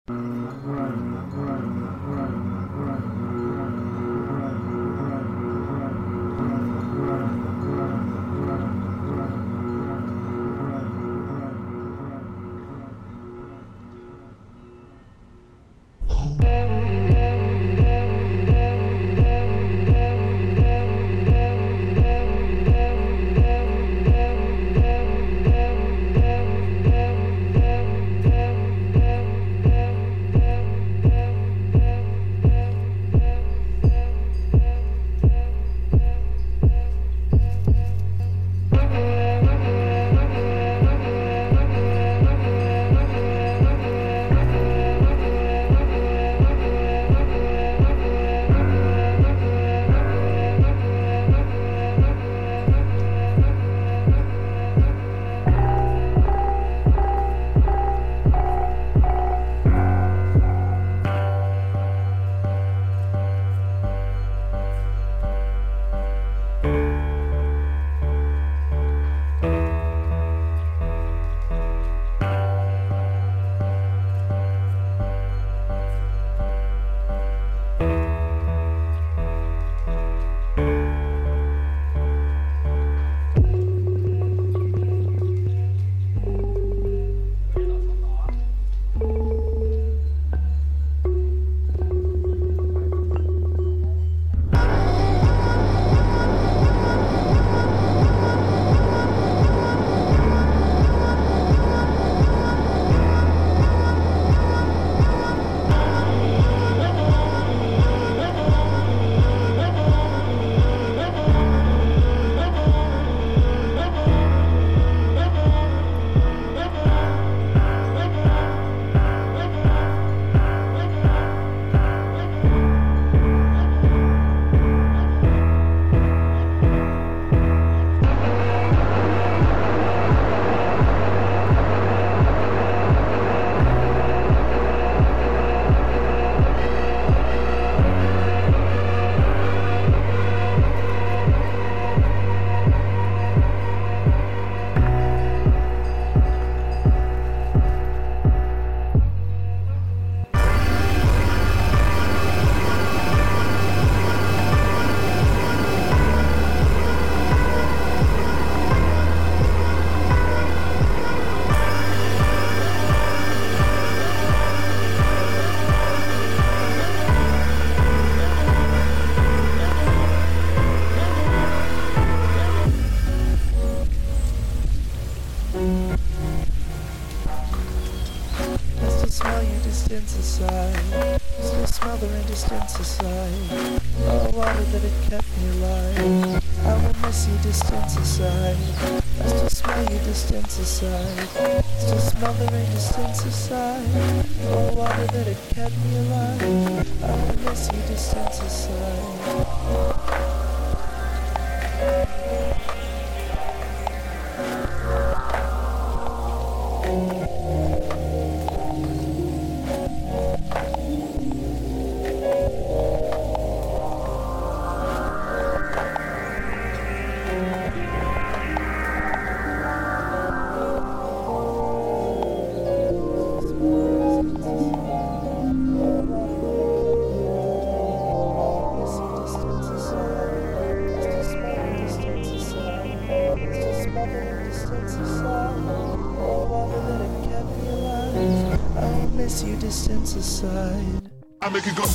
I make it go.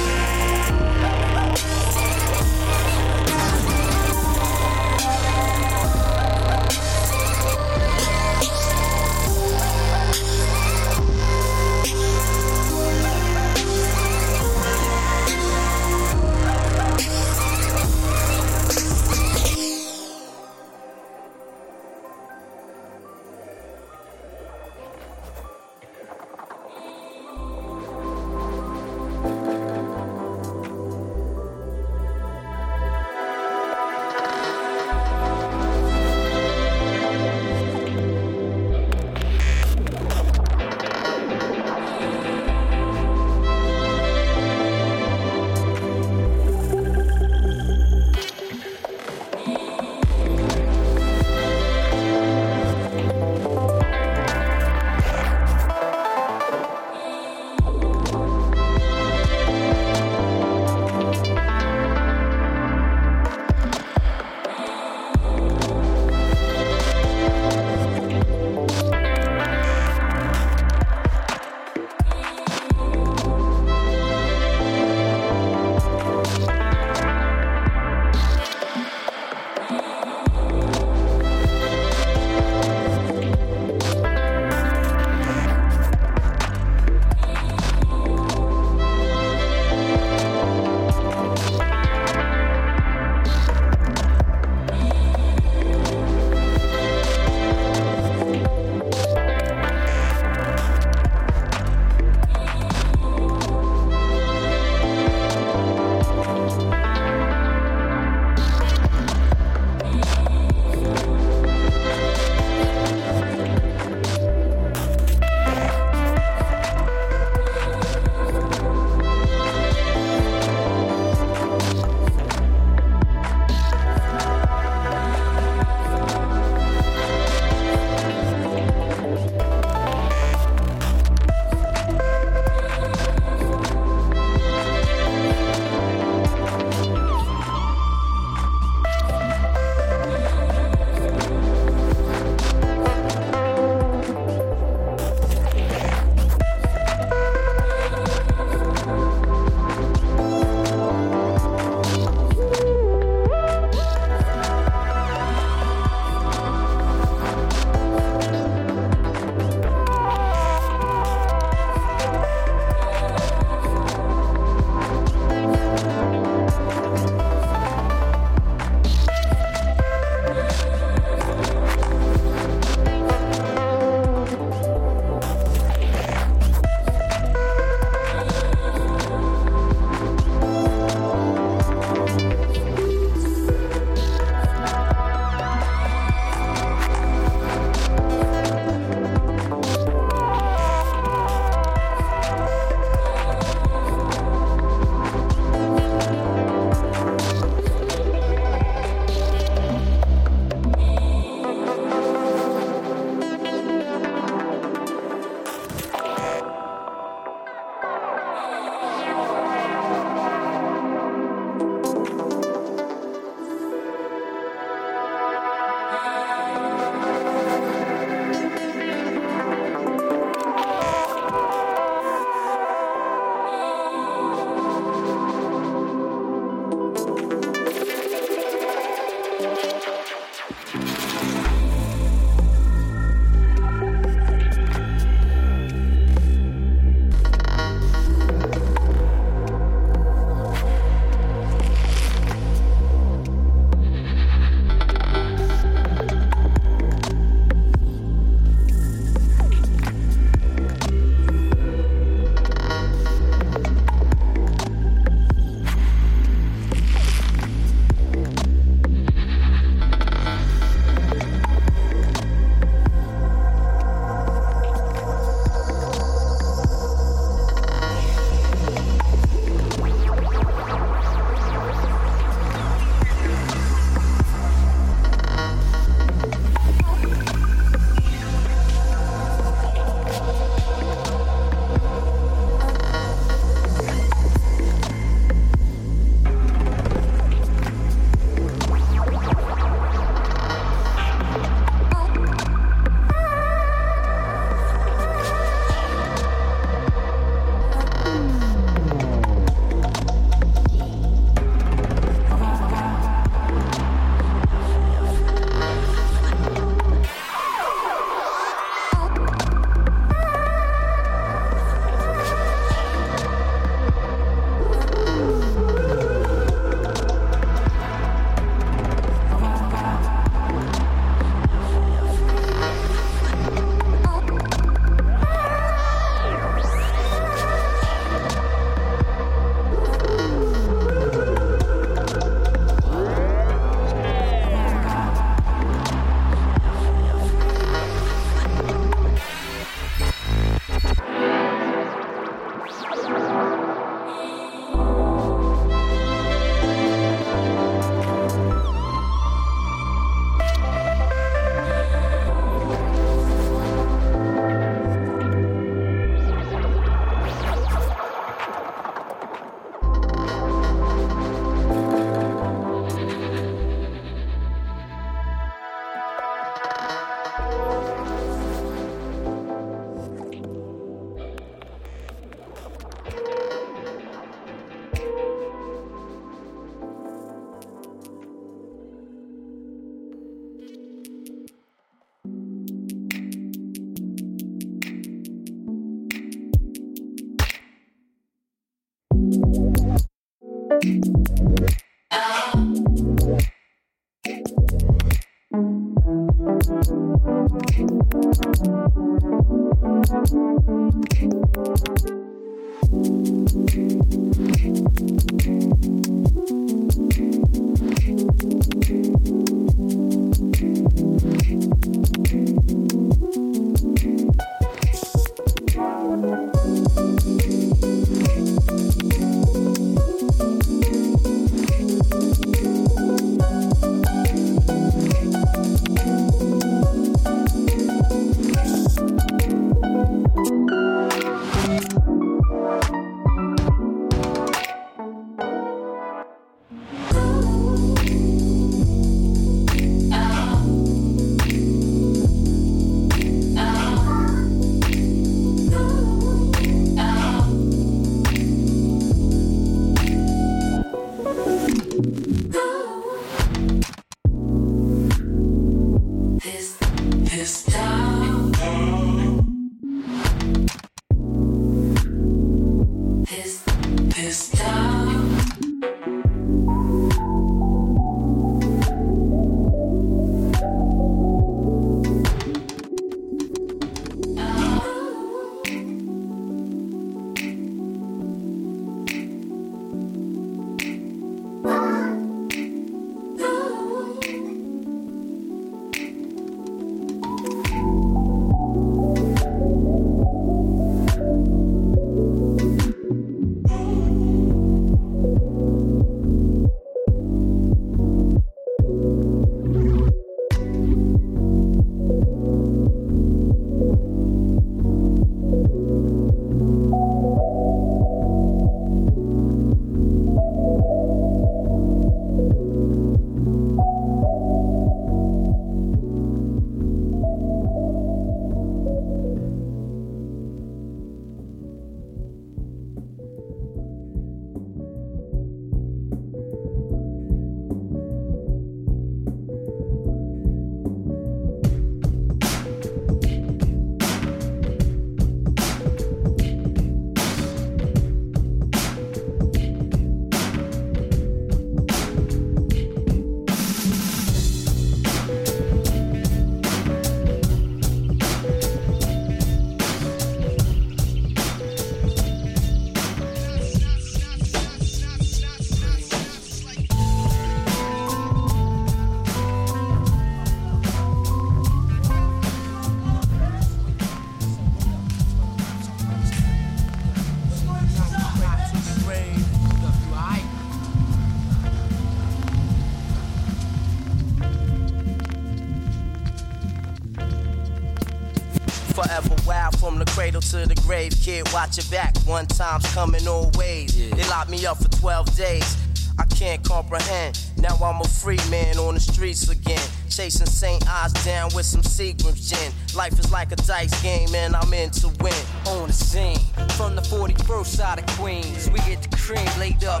Forever wild from the cradle to the grave. Kid, watch your back. One time's coming always. They locked me up for 12 days. I can't comprehend. Now I'm a free man on the streets again. Chasing St. Ives down with some Seagram's gin. Life is like a dice game and I'm in to win. On the scene, from the 41st side of Queens, we get the cream laid up.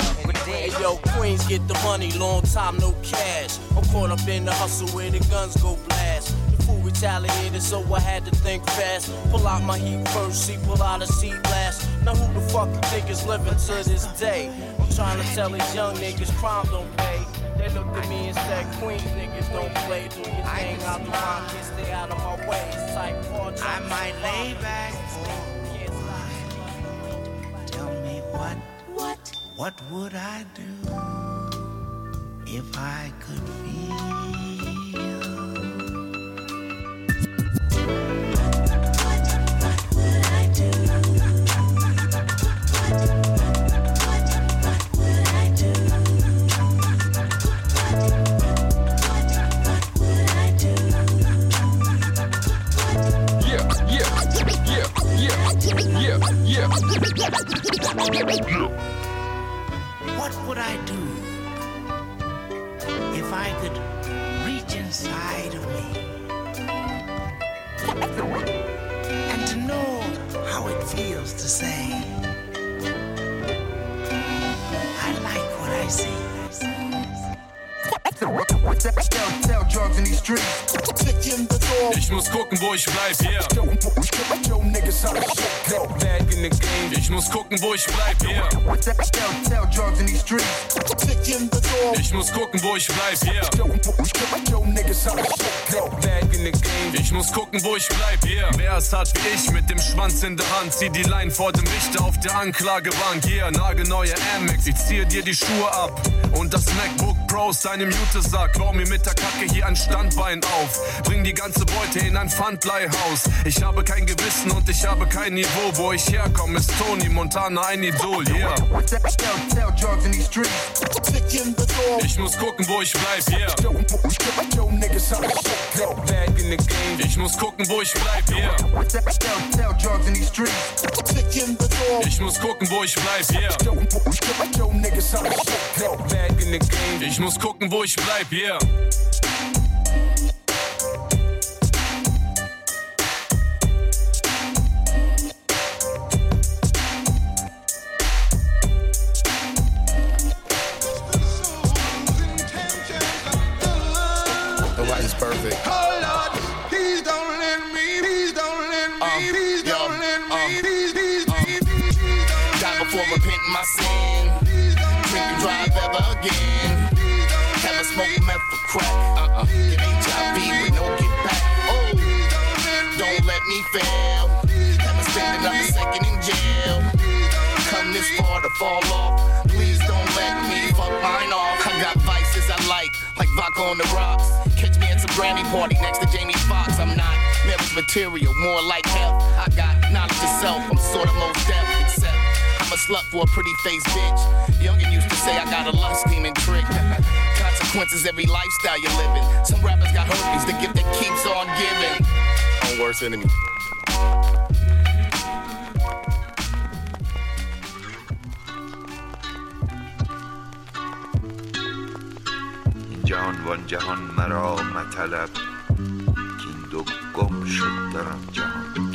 Hey yo, Queens get the money, long time no cash. I'm caught up in the hustle where the guns go blast. The fool retaliated, so I had to think fast. Pull out my heat first, see, pull out a seat last. Now who the fuck you think is living to this day? I'm trying to tell these young niggas crime don't pay. They looked at me and said, Queens niggas don't play. Do your thing out the rhyme, can't stay out of my way. It's type hard. I might lay back. Tell me what would I do if I could feel? What would I do? What would I do? What would I do? What would I do if I could reach inside of me and to know how it feels to say, I like what I see. Sell drugs in these streets. Ich muss gucken, wo ich bleib, yeah. Yo, niggas, how the shit go. Back in the game. Ich muss gucken, wo ich bleib, yeah. Sell drugs in these streets. Ich muss gucken, wo ich bleib, yeah. Yo, niggas, how the shit go. Back in the game. Ich muss gucken, wo ich bleib, yeah. Wer es hat wie ich mit dem Schwanz in der Hand, zieh die Line vor dem Richter auf der Anklagebank, yeah. Nagelneue Amex, ich ziehe dir die Schuhe ab. Und das MacBook Pro ist seinem Jutesack. Bau mir mit der Kacke hier ein Standbein auf. Bring die ganze Beute in ein Pfandleihhaus. Ich habe kein Gewissen und ich habe kein Niveau. Wo ich herkomme, ist Tony Montana ein Idol, yeah. Sell drugs in these streets. Ich muss gucken, wo ich bleib, yeah. Yo, niggas, how the shit go. Back in the game. Ich muss gucken, wo ich bleib, yeah. Sell drugs in these streets. Ich muss gucken, wo ich bleib, yeah. Yo, niggas, how the shit go. Back in the game. Ich muss gucken, wo ich bleib, yeah. Nobody's perfect. Oh Lord, please don't let me, please don't let me, please don't let me, please don't. Die before repenting my sin. Drink and drive ever again. Have a smoke meth for crack. Get HIV with no get back. Oh, don't let me fail. Have to spend another second in jail. Come this far to fall off. Please don't let me fuck mine off. I got vices I like vodka on the rocks. Catch me at some Grammy party next to Jamie Foxx. I'm not marriage material, more like health. I got knowledge of self, I'm sorta most deaf, except I'm a slut for a pretty face bitch. Youngin' used to say I got a lust demon trick. Consequences every lifestyle you're living. Some rappers got herpes, the gift that keeps on giving. Own worst enemy. جهان وان جهان مرا مطلب کین دو گم شد در آن جهان